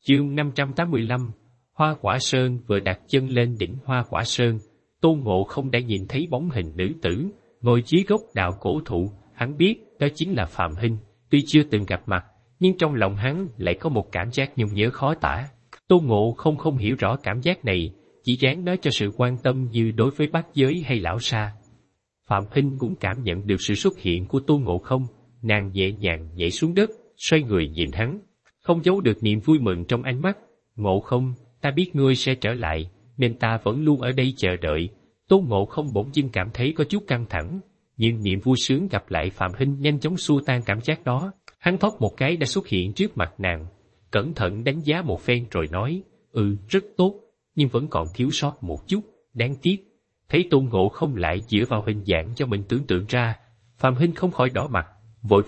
Chương 585. Hoa Quả Sơn. Vừa đặt chân lên đỉnh Hoa Quả Sơn, Tôn Ngộ Không đã nhìn thấy bóng hình nữ tử ngồi dưới gốc đạo cổ thụ. Hắn biết đó chính là Phạm Hinh. Tuy chưa từng gặp mặt, nhưng trong lòng hắn lại có một cảm giác nhung nhớ khó tả. Tôn Ngộ Không không hiểu rõ cảm giác này, chỉ ráng nói cho sự quan tâm như đối với bát giới hay lão sa. Phạm Hinh cũng cảm nhận được sự xuất hiện của Tôn Ngộ Không, nàng nhẹ nhàng nhảy xuống đất, xoay người nhìn hắn, không giấu được niềm vui mừng trong ánh mắt. Ngộ Không, ta biết ngươi sẽ trở lại, nên ta vẫn luôn ở đây chờ đợi. Tôn Ngộ Không bỗng dưng cảm thấy có chút căng thẳng, nhưng niềm vui sướng gặp lại Phạm Hinh nhanh chóng xua tan cảm giác đó. Hắn thoát một cái đã xuất hiện trước mặt nàng, cẩn thận đánh giá một phen rồi nói, rất tốt, nhưng vẫn còn thiếu sót một chút, đáng tiếc. Thấy Tôn Ngộ Không lại dựa vào hình dạng cho mình tưởng tượng ra, Phạm Hinh không khỏi đỏ mặt, vội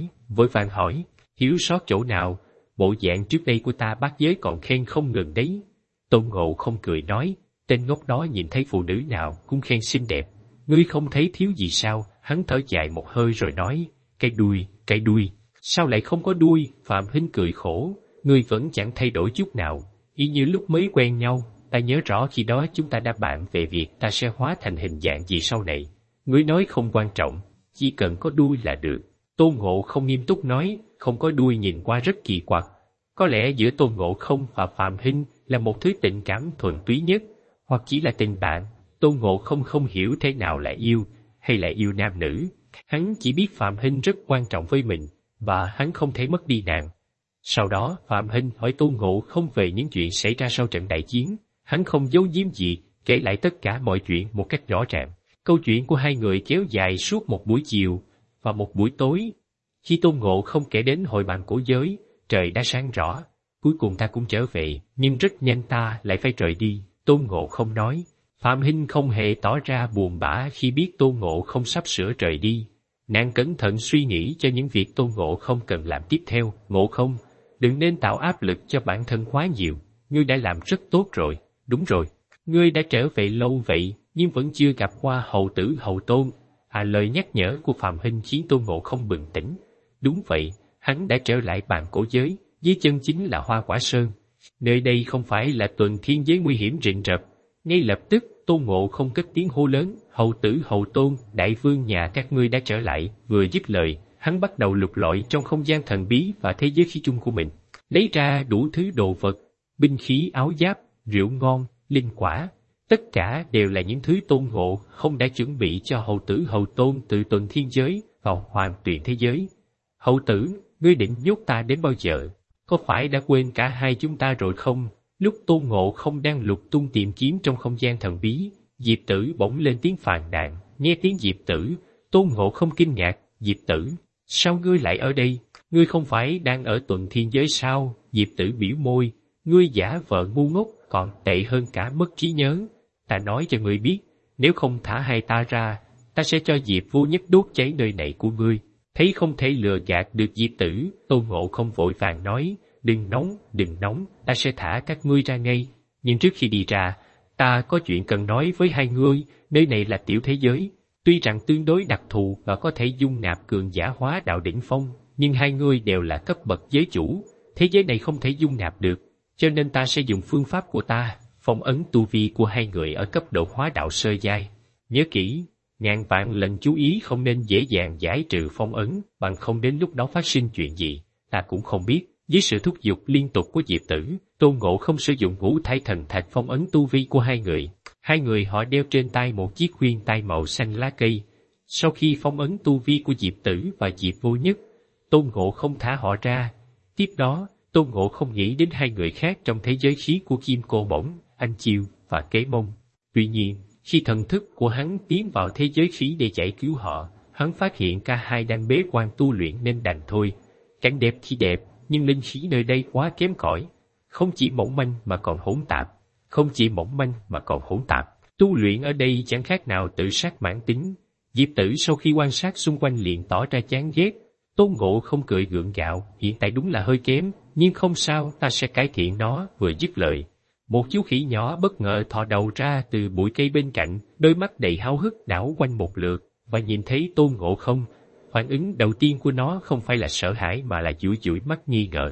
vàng hỏi, thiếu sót chỗ nào? Bộ dạng trước đây của ta bát giới còn khen không ngừng đấy. Tôn Ngộ Không cười nói, tên ngốc đó nhìn thấy phụ nữ nào cũng khen xinh đẹp, ngươi không thấy thiếu gì sao? Hắn thở dài một hơi rồi nói, cái đuôi, sao lại không có đuôi? Phạm Hinh cười khổ, ngươi vẫn chẳng thay đổi chút nào, y như lúc mới quen nhau. Ta nhớ rõ khi đó chúng ta đã bàn về việc ta sẽ hóa thành hình dạng gì sau này. Ngươi nói không quan trọng, chỉ cần có đuôi là được. Tôn Ngộ Không nghiêm túc nói, không có đuôi nhìn qua rất kỳ quặc. Có lẽ giữa Tôn Ngộ Không và Phạm Hinh là một thứ tình cảm thuần túy nhất, hoặc chỉ là tình bạn. Tôn Ngộ Không không hiểu thế nào là yêu, hay là yêu nam nữ. Hắn chỉ biết Phạm Hinh rất quan trọng với mình, và hắn không thể mất đi nàng. Sau đó Phạm Hinh hỏi Tôn Ngộ Không về những chuyện xảy ra sau trận đại chiến. Hắn không giấu giếm gì, kể lại tất cả mọi chuyện một cách rõ ràng. Câu chuyện của hai người kéo dài suốt một buổi chiều và một buổi tối. Khi Tôn Ngộ Không kể đến hội bàn cổ giới, trời đã sáng rõ. Cuối cùng ta cũng trở về, nhưng rất nhanh ta lại phải rời đi. Tôn Ngộ Không nói. Phạm Hinh không hề tỏ ra buồn bã khi biết Tôn Ngộ Không sắp sửa rời đi. Nàng cẩn thận suy nghĩ cho những việc Tôn Ngộ Không cần làm tiếp theo. Ngộ Không, đừng nên tạo áp lực cho bản thân quá nhiều. Ngươi đã làm rất tốt rồi. Đúng rồi, ngươi đã trở về lâu vậy, nhưng vẫn chưa gặp qua hầu tử Hầu Tôn. Lời nhắc nhở của Phạm Hinh khiến Tôn Ngộ Không bừng tỉnh. Đúng vậy, hắn đã trở lại bàn cổ giới, dưới chân chính là Hoa Quả Sơn. Nơi đây không phải là tuần thiên giới nguy hiểm rình rập. Ngay lập tức, Tôn Ngộ Không cất tiếng hô lớn, hầu tử Hầu Tôn, đại vương nhà các ngươi đã trở lại. Vừa dứt lời, hắn bắt đầu lục lọi trong không gian thần bí và thế giới khí chung của mình, lấy ra đủ thứ đồ vật, binh khí, áo giáp, rượu ngon, linh quả, tất cả đều là những thứ Tôn Ngộ Không đã chuẩn bị cho hầu tử Hầu Tôn từ tuần thiên giới vào hoàng tuyền thế giới. Hầu tử, ngươi định nhốt ta đến bao giờ? Có phải đã quên cả hai chúng ta rồi không? Lúc Tôn Ngộ Không đang lục tung tìm kiếm trong không gian thần bí, Diệp Tử bỗng lên tiếng phàn nàn. Nghe tiếng Diệp Tử, Tôn Ngộ Không kinh ngạc. Diệp Tử, sao ngươi lại ở đây? Ngươi không phải đang ở tuần thiên giới sao? Diệp Tử biểu môi, ngươi giả vờ ngu ngốc, còn tệ hơn cả mất trí nhớ. Ta nói cho ngươi biết, nếu không thả hai ta ra, ta sẽ cho Diệp Vô Nhất đốt cháy nơi này của ngươi. Thấy không thể lừa gạt được Diệp Tử, Tôn Ngộ Không vội vàng nói, đừng nóng, ta sẽ thả các ngươi ra ngay. Nhưng trước khi đi ra, ta có chuyện cần nói với hai ngươi. Nơi này là tiểu thế giới, tuy rằng tương đối đặc thù và có thể dung nạp cường giả hóa đạo đỉnh phong, nhưng hai ngươi đều là cấp bậc giới chủ, thế giới này không thể dung nạp được. Cho nên ta sẽ dùng phương pháp của ta, phong ấn tu vi của hai người ở cấp độ hóa đạo sơ giai. Nhớ kỹ, ngàn vạn lần chú ý không nên dễ dàng giải trừ phong ấn, bằng không đến lúc đó phát sinh chuyện gì, ta cũng không biết. Dưới sự thúc giục liên tục của Diệp Tử, Tôn Ngộ Không sử dụng ngũ thải thần thạch phong ấn tu vi của hai người. Hai người họ đeo trên tay một chiếc khuyên tai màu xanh lá cây. Sau khi phong ấn tu vi của Diệp Tử và Diệp Vô Nhất, Tôn Ngộ Không thả họ ra. Tiếp đó, Tôn Ngộ Không nghĩ đến hai người khác trong thế giới khí của Kim Cô Bổng, Anh Chiêu và Kế Mông. Tuy nhiên, khi thần thức của hắn tiến vào thế giới khí để giải cứu họ, hắn phát hiện cả hai đang bế quan tu luyện nên đành thôi. Cảnh đẹp thì đẹp, nhưng linh khí nơi đây quá kém cỏi, không chỉ mỏng manh mà còn hỗn tạp. Tu luyện ở đây chẳng khác nào tự sát mãn tính. Diệp Tử sau khi quan sát xung quanh liền tỏ ra chán ghét. Tôn Ngộ Không cười gượng gạo, hiện tại đúng là hơi kém, nhưng không sao, ta sẽ cải thiện nó. Vừa dứt lời, một chú khỉ nhỏ bất ngờ thò đầu ra từ bụi cây bên cạnh, đôi mắt đầy háo hức đảo quanh một lượt và nhìn thấy Tôn Ngộ Không. Phản ứng đầu tiên của nó không phải là sợ hãi mà là dụi dụi mắt nghi ngờ.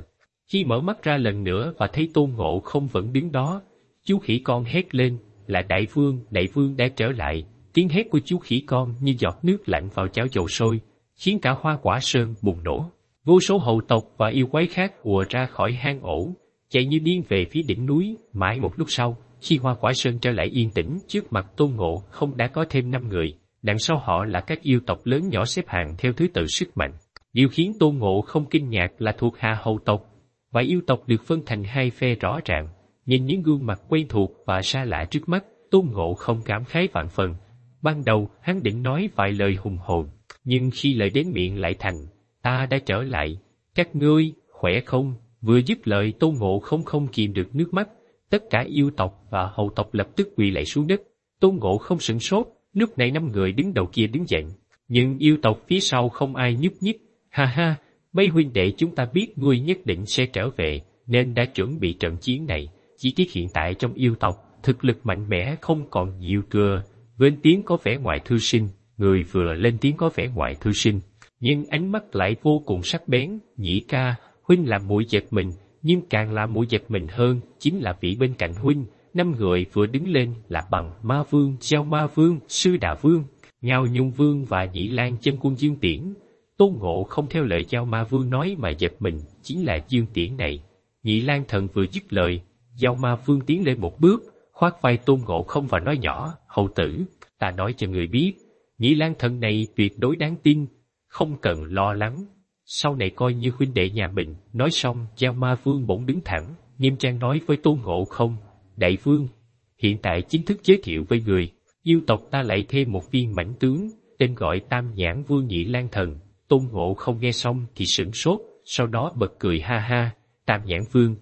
Khi mở mắt ra lần nữa và thấy Tôn Ngộ Không vẫn đứng đó, chú khỉ con hét lên, là đại vương đã trở lại. Tiếng hét của chú khỉ con như giọt nước lạnh vào chảo dầu sôi, khiến cả Hoa Quả Sơn bùng nổ. Vô số hầu tộc và yêu quái khác ùa ra khỏi hang ổ, chạy như điên về phía đỉnh núi. Mãi một lúc sau, khi Hoa Quả Sơn trở lại yên tĩnh, trước mặt Tôn Ngộ Không đã có thêm 5 người, đằng sau họ là các yêu tộc lớn nhỏ xếp hàng theo thứ tự sức mạnh. Điều khiến Tôn Ngộ Không kinh ngạc là thuộc hạ hầu tộc và yêu tộc được phân thành hai phe rõ ràng. Nhìn những gương mặt quen thuộc và xa lạ trước mắt, Tôn Ngộ Không cảm khái vạn phần. Ban đầu hắn định nói vài lời hùng hồn, nhưng khi lời đến miệng lại thành, ta đã trở lại, các ngươi khỏe không? Vừa dứt lời, Tôn Ngộ Không không kìm được nước mắt, tất cả yêu tộc và hầu tộc lập tức quỳ lạy xuống đất. Tôn Ngộ Không sửng sốt, lúc này 5 người đứng đầu kia đứng dậy, nhưng yêu tộc phía sau không ai nhúc nhích. Ha ha, mấy huynh đệ chúng ta biết ngươi nhất định sẽ trở về, nên đã chuẩn bị trận chiến này. Chỉ tiếc hiện tại trong yêu tộc, thực lực mạnh mẽ không còn nhiều cưa. Bên tiếng có vẻ ngoại thư sinh, người vừa lên tiếng có vẻ ngoại thư sinh, nhưng ánh mắt lại vô cùng sắc bén. Nhĩ ca, huynh làm muội giật mình, nhưng càng làm muội giật mình hơn chính là vị bên cạnh huynh. 5 người vừa đứng lên là Bằng Ma Vương, Giao Ma Vương, Sư Đà Vương, Ngao Nhung Vương và Nhĩ Lan Chân Quân Dương Tiễn. Tôn Ngộ không theo lời Giao Ma Vương nói mà giật mình, chính là Dương Tiễn này. Nhĩ Lan Thần vừa dứt lời, Giao Ma Vương tiến lên một bước, khoác vai Tôn Ngộ không và nói nhỏ, hầu tử, ta nói cho người biết, Nhĩ Lan Thần này tuyệt đối đáng tin, không cần lo lắng. Sau này coi như huynh đệ nhà mình. Nói xong, Giao Ma Vương bỗng đứng thẳng, nghiêm trang nói với Tôn Ngộ không, đại vương, hiện tại chính thức giới thiệu với người, yêu tộc ta lại thêm một viên mãnh tướng, tên gọi Tam Nhãn Vương Nhĩ Lan Thần. Tôn Ngộ không nghe xong thì sửng sốt, sau đó bật cười ha ha, Tam Nhãn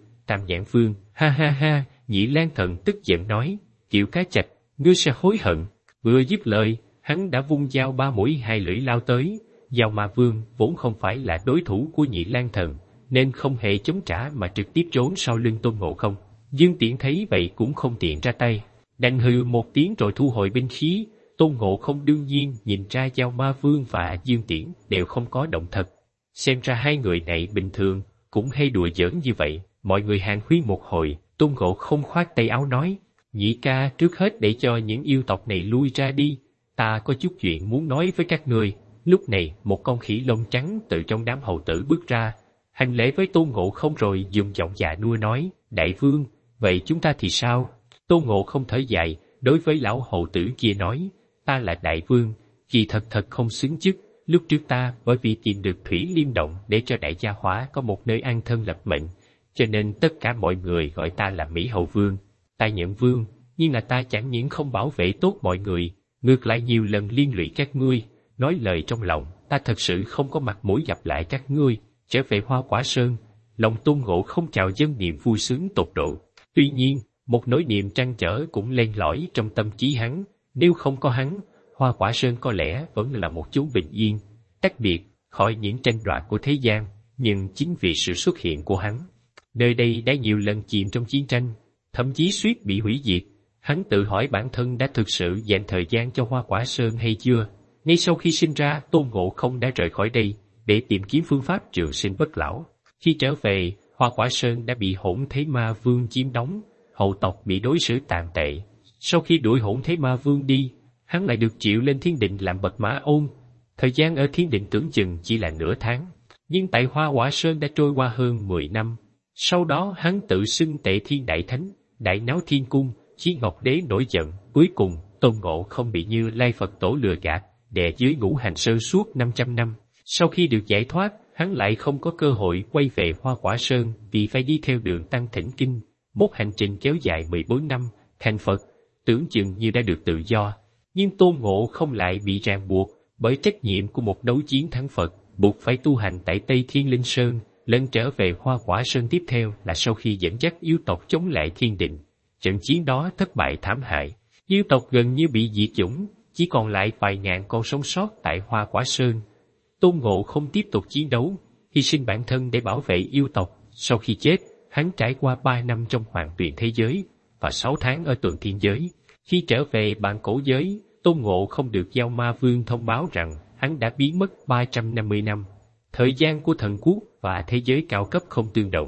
Vương, ha ha ha. Nhĩ Lan Thần tức giận nói, Tiểu Cá Chạch, ngươi sẽ hối hận. Vừa dứt lời, hắn đã vung dao 3 mũi 2 lưỡi lao tới. Giao Ma Vương vốn không phải là đối thủ của Nhĩ Lan Thần, nên không hề chống trả mà trực tiếp trốn sau lưng Tôn Ngộ không. Dương Tiễn thấy vậy cũng không tiện ra tay, đành hừ một tiếng rồi thu hồi binh khí. Tôn Ngộ không đương nhiên nhìn ra Giao Ma Vương và Dương Tiễn đều không có động thật. Xem ra hai người này bình thường cũng hay đùa giỡn như vậy. Mọi người hàn huyên một hồi, Tôn Ngộ không khoát tay áo nói, Nhĩ ca, trước hết để cho những yêu tộc này lui ra đi, ta có chút chuyện muốn nói với các ngươi. Lúc này, một con khỉ lông trắng từ trong đám hầu tử bước ra, hành lễ với Tôn Ngộ không rồi dùng giọng già nua nói, đại vương, vậy chúng ta thì sao? Tôn Ngộ không thở dài, đối với lão hầu tử kia nói, ta là đại vương, kỳ thật không xứng chức. Lúc trước ta bởi vì tìm được Thủy Liêm Động để cho đại gia hỏa có một nơi an thân lập mệnh, cho nên tất cả mọi người gọi ta là Mỹ Hầu Vương. Ta nhận vương, nhưng là ta chẳng những không bảo vệ tốt mọi người, ngược lại nhiều lần liên lụy các ngươi. Nói lời trong lòng, ta thật sự không có mặt mũi gặp lại các ngươi. Trở về Hoa Quả Sơn, lòng Tôn Ngộ không trào dâng niềm vui sướng tột độ. Tuy nhiên, một nỗi niềm trăn trở cũng len lỏi trong tâm trí hắn. Nếu không có hắn, Hoa Quả Sơn có lẽ vẫn là một chốn bình yên, tách biệt khỏi những tranh đoạt của thế gian. Nhưng chính vì sự xuất hiện của hắn, nơi đây đã nhiều lần chìm trong chiến tranh, thậm chí suýt bị hủy diệt. Hắn tự hỏi bản thân đã thực sự dành thời gian cho Hoa Quả Sơn hay chưa. Ngay sau khi sinh ra, Tôn Ngộ không đã rời khỏi đây để tìm kiếm phương pháp trường sinh bất lão. Khi trở về, Hoa Quả Sơn đã bị Hỗn Thế Ma Vương chiếm đóng, hậu tộc bị đối xử tàn tệ. Sau khi đuổi Hỗn Thế Ma Vương đi, hắn lại được triệu lên thiên định làm bậc mã ôn. Thời gian ở thiên định tưởng chừng chỉ là nửa tháng, nhưng tại Hoa Quả Sơn đã trôi qua hơn 10 năm. Sau đó hắn tự xưng Tệ Thiên Đại Thánh, đại náo thiên cung, Chí Ngọc Đế nổi giận. Cuối cùng, Tôn Ngộ không bị Như Lai Phật Tổ lừa gạt, đè dưới Ngũ Hành Sơn suốt 500 năm. Sau khi được giải thoát, hắn lại không có cơ hội quay về Hoa Quả Sơn vì phải đi theo đường Tăng Thỉnh Kinh. Một hành trình kéo dài 14 năm, thành Phật, tưởng chừng như đã được tự do. Nhưng Tôn Ngộ không lại bị ràng buộc bởi trách nhiệm của một đấu chiến thắng Phật, buộc phải tu hành tại Tây Thiên Linh Sơn. Lần trở về Hoa Quả Sơn tiếp theo là sau khi dẫn dắt yêu tộc chống lại thiên định. Trận chiến đó thất bại thảm hại, yêu tộc gần như bị diệt chủng, chỉ còn lại vài ngàn con sống sót tại Hoa Quả Sơn. Tôn Ngộ không tiếp tục chiến đấu, hy sinh bản thân để bảo vệ yêu tộc. Sau khi chết, hắn trải qua 3 năm trong hoàng tuyền thế giới và 6 tháng ở tuần thiên giới. Khi trở về bản cổ giới, Tôn Ngộ không được Giao Ma Vương thông báo rằng hắn đã biến mất 350 năm. Thời gian của thần quốc và thế giới cao cấp không tương đồng.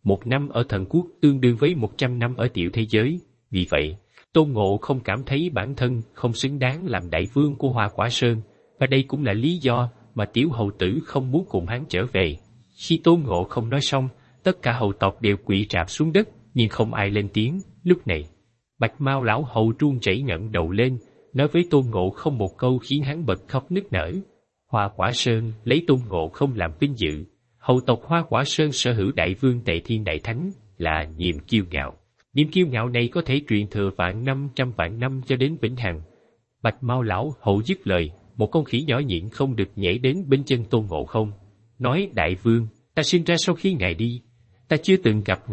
1 năm ở thần quốc tương đương với 100 năm ở tiểu thế giới. Vì vậy, Tôn Ngộ không cảm thấy bản thân không xứng đáng làm đại vương của Hoa Quả Sơn, và đây cũng là lý do mà tiểu hầu tử không muốn cùng hắn trở về. Khi Tôn Ngộ không nói xong, tất cả hầu tộc đều quỳ rạp xuống đất, nhưng không ai lên tiếng. Lúc này, Bạch Mao lão hầu run rẩy ngẩng đầu lên, nói với Tôn Ngộ không một câu khiến hắn bật khóc nức nở. Hoa Quả Sơn lấy Tôn Ngộ không làm vinh dự. Hầu tộc Hoa Quả Sơn sở hữu đại vương Tề Thiên Đại Thánh là niềm kiêu ngạo. Niềm kiêu ngạo này có thể truyền thừa vạn năm, trăm vạn năm cho đến vĩnh hằng. Bạch Mao lão hầu dứt lời, một con khỉ nhỏ nhện không được nhảy đến bên chân Tôn Ngộ không, nói: Đại vương, ta sinh ra sau khi ngài đi, ta chưa từng gặp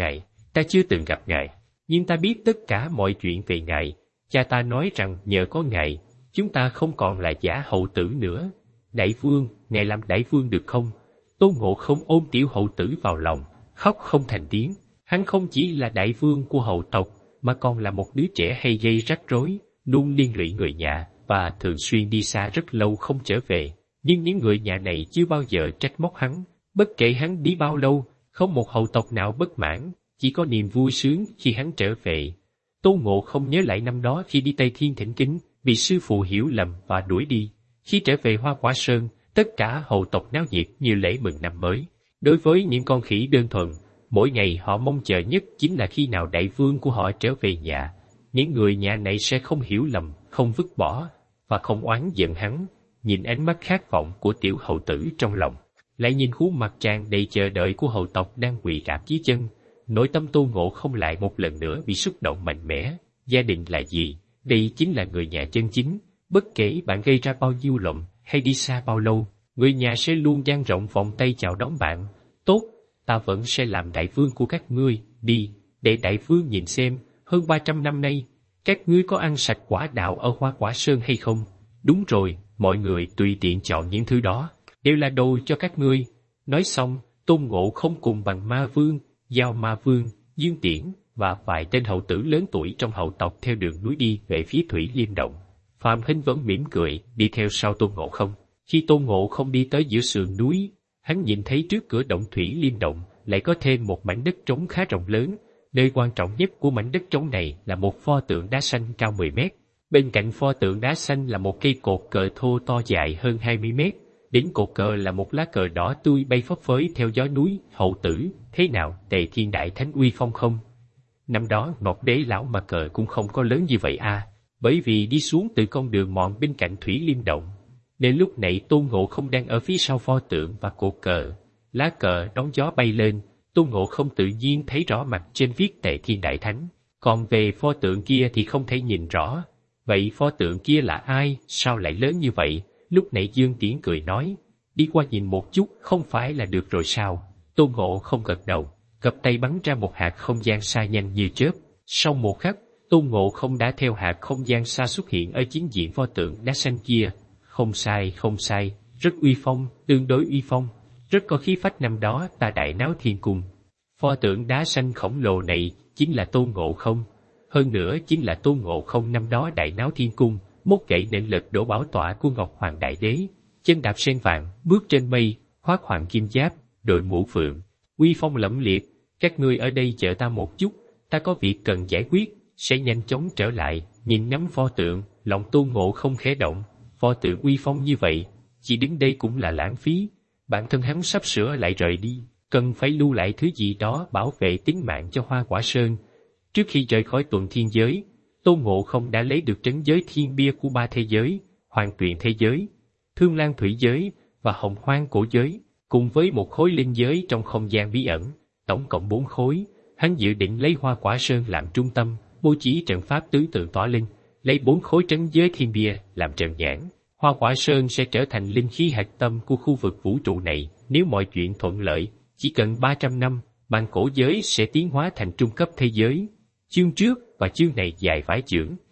ngài, nhưng ta biết tất cả mọi chuyện về ngài. Cha ta nói rằng nhờ có ngài, chúng ta không còn là giả hầu tử nữa. Đại vương, ngài làm đại vương được không? Tôn Ngộ không ôm tiểu hầu tử vào lòng, khóc không thành tiếng. Hắn không chỉ là đại vương của hầu tộc, mà còn là một đứa trẻ hay gây rắc rối, luôn liên lụy người nhà, và thường xuyên đi xa rất lâu không trở về. Nhưng những người nhà này chưa bao giờ trách móc hắn, bất kể hắn đi bao lâu, không một hầu tộc nào bất mãn, chỉ có niềm vui sướng khi hắn trở về. Tôn Ngộ không nhớ lại năm đó khi đi Tây Thiên thỉnh kính, bị sư phụ hiểu lầm và đuổi đi. Khi trở về Hoa Quả Sơn, tất cả hầu tộc náo nhiệt như lễ mừng năm mới. Đối với những con khỉ đơn thuần, mỗi ngày họ mong chờ nhất chính là khi nào đại vương của họ trở về nhà. Những người nhà này sẽ không hiểu lầm, không vứt bỏ, và không oán giận hắn. Nhìn ánh mắt khát vọng của tiểu hầu tử trong lòng, lại nhìn khuôn mặt tràn đầy chờ đợi của hầu tộc đang quỳ rạp dưới chân, nội tâm Tôn Ngộ không lại một lần nữa bị xúc động mạnh mẽ. Gia đình là gì? Đây chính là người nhà chân chính. Bất kể bạn gây ra bao nhiêu lộn hay đi xa bao lâu, người nhà sẽ luôn dang rộng vòng tay chào đón bạn. Tốt, ta vẫn sẽ làm đại vương của các ngươi. Đi, để đại vương nhìn xem, hơn 300 năm nay, các ngươi có ăn sạch quả đạo ở Hoa Quả Sơn hay không? Đúng rồi, mọi người tùy tiện chọn những thứ đó, đều là đồ cho các ngươi. Nói xong, Tôn Ngộ không cùng Bằng Ma Vương, Giao Ma Vương, Dương Tiễn và vài tên hầu tử lớn tuổi trong hậu tộc theo đường núi đi về phía Thủy Liêm Động. Phạm Hinh vẫn mỉm cười đi theo sau Tôn Ngộ không. Khi Tôn Ngộ không đi tới giữa sườn núi, hắn nhìn thấy trước cửa động Thủy Liêm Động lại có thêm một mảnh đất trống khá rộng lớn. Nơi quan trọng nhất của mảnh đất trống này là một pho tượng đá xanh cao 10 mét. Bên cạnh pho tượng đá xanh là một cây cột cờ thô to dài hơn 20 mét. Đỉnh cột cờ là một lá cờ đỏ tươi bay phấp phới theo gió núi. Hậu tử, thế nào, Tề Thiên Đại Thánh uy phong không? Năm đó Ngọc Đế lão mà cờ cũng không có lớn như vậy à, bởi vì đi xuống từ con đường mòn bên cạnh Thủy Liêm Động, nên lúc này Tôn Ngộ không đang ở phía sau pho tượng và cột cờ. Lá cờ đón gió bay lên, Tôn Ngộ không tự nhiên thấy rõ mặt trên viết Tề Thiên Đại Thánh, còn về pho tượng kia thì không thể nhìn rõ. Vậy pho tượng kia là ai, sao lại lớn như vậy? Lúc nãy Dương Tiễn cười nói, đi qua nhìn một chút không phải là được rồi sao? Tôn Ngộ không gật đầu, gập tay bắn ra một hạt không gian xa nhanh như chớp. Sau một khắc, Tôn Ngộ không đã theo hạt không gian xa xuất hiện ở chính diện pho tượng đá xanh kia. Không sai, rất uy phong, tương đối uy phong, rất có khí phách năm đó ta đại náo thiên cung. Pho tượng đá xanh khổng lồ này chính là Tôn Ngộ không. Hơn nữa chính là Tôn Ngộ không năm đó đại náo thiên cung, mốt gậy nện lật đổ bảo tọa của Ngọc Hoàng Đại Đế, chân đạp sen vàng, bước trên mây, khoác hoàng kim giáp, đội mũ phượng, uy phong lẫm liệt. Các ngươi ở đây chờ ta một chút, ta có việc cần giải quyết, sẽ nhanh chóng trở lại. Nhìn ngắm pho tượng, lòng Tôn Ngộ không khẽ động. Pho tượng uy phong như vậy, chỉ đứng đây cũng là lãng phí. Bản thân hắn sắp sửa lại rời đi, cần phải lưu lại thứ gì đó bảo vệ tính mạng cho Hoa Quả Sơn. Trước khi rời khỏi tuần thiên giới, Tôn Ngộ không đã lấy được trấn giới thiên bia của 3 thế giới: Hoàng Tuyền thế giới, Thương Lan thủy giới và Hồng Hoang cổ giới, cùng với một khối linh giới trong không gian bí ẩn, tổng cộng 4 khối. Hắn dự định lấy Hoa Quả Sơn làm trung tâm, bố trí trận pháp tứ tượng tỏa linh, lấy 4 khối trấn giới thiên bia làm trận nhãn. Hoa Quả Sơn sẽ trở thành linh khí hạch tâm của khu vực vũ trụ này. Nếu mọi chuyện thuận lợi, chỉ cần 300 năm, bản cổ giới sẽ tiến hóa thành trung cấp thế giới. Chương trước và chương này dài vài chưởng.